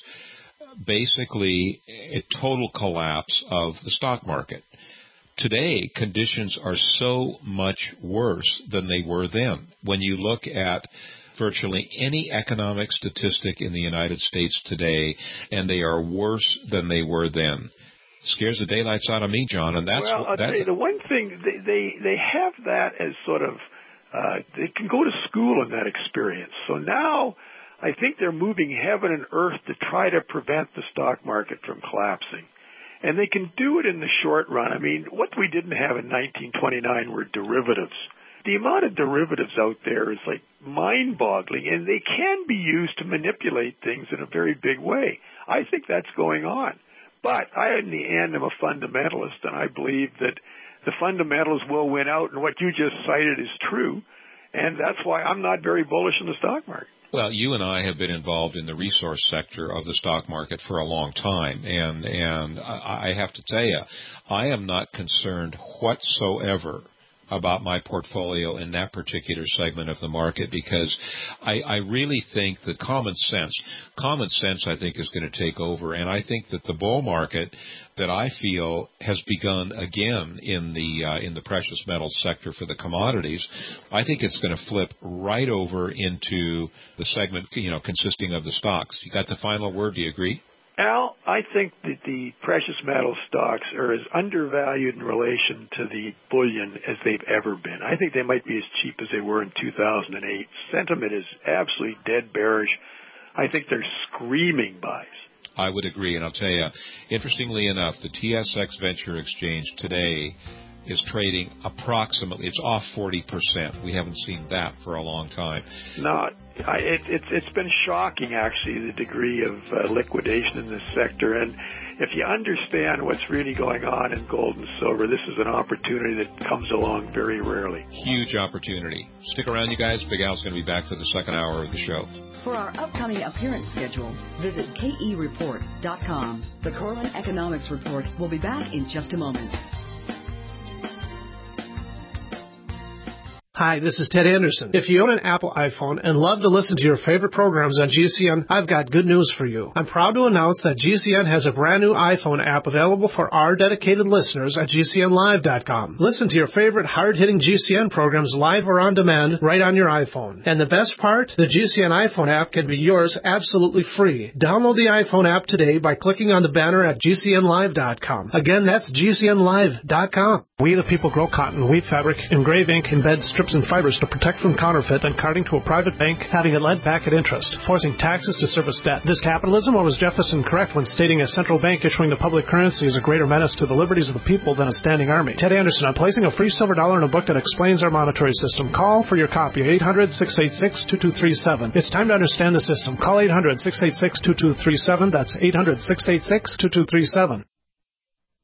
basically a total collapse of the stock market. Today, conditions are so much worse than they were then. When you look at virtually any economic statistic in the United States today, and they are worse than they were then. Scares the daylights out of me, John, and that's well. I'll that's tell you, the one thing they they, they have that as sort of uh, they can go to school in that experience. So now I think they're moving heaven and earth to try to prevent the stock market from collapsing. And they can do it in the short run. I mean, what we didn't have in nineteen twenty-nine were derivatives. The amount of derivatives out there is like mind-boggling, and they can be used to manipulate things in a very big way. I think that's going on. But I, in the end, am a fundamentalist, and I believe that the fundamentals will win out, and what you just cited is true, and that's why I'm not very bullish on the stock market. Well, you and I have been involved in the resource sector of the stock market for a long time, and and I have to tell you, I am not concerned whatsoever about my portfolio in that particular segment of the market, because I, I really think that common sense, common sense I think is going to take over, and I think that the bull market that I feel has begun again in the uh, in the precious metals sector for the commodities, I think it's going to flip right over into the segment, you know, consisting of the stocks. You got the final word? Do you agree? Al, I think that the precious metal stocks are as undervalued in relation to the bullion as they've ever been. I think they might be as cheap as they were in two thousand eight. Sentiment is absolutely dead bearish. I think they're screaming buys. I would agree, and I'll tell you, interestingly enough, the T S X Venture Exchange today is trading approximately, it's off forty percent. We haven't seen that for a long time. No, I, it, it's it's been shocking, actually, the degree of uh, liquidation in this sector. And if you understand what's really going on in gold and silver, this is an opportunity that comes along very rarely. Huge opportunity. Stick around, you guys. Big Al's going to be back for the second hour of the show. For our upcoming appearance schedule, visit K E report dot com. The Corlin Economics Report will be back in just a moment. Hi, this is Ted Anderson. If you own an Apple iPhone and love to listen to your favorite programs on G C N, I've got good news for you. I'm proud to announce that G C N has a brand new iPhone app available for our dedicated listeners at G C N live dot com. Listen to your favorite hard-hitting G C N programs live or on demand right on your iPhone. And the best part, the G C N iPhone app can be yours absolutely free. Download the iPhone app today by clicking on the banner at G C N live dot com. Again, that's G C N live dot com. We the people grow cotton, weave fabric, engrave ink, embed strips and fibers to protect from counterfeit and carting to a private bank, having it lent back at interest, forcing taxes to service debt. This capitalism, or was Jefferson correct when stating a central bank issuing the public currency is a greater menace to the liberties of the people than a standing army? Ted Anderson, I'm placing a free silver dollar in a book that explains our monetary system. Call for your copy, eight hundred, six eight six, two two three seven. It's time to understand the system. Call eight hundred, six eight six, two two three seven. That's eight hundred, six eight six, two two three seven.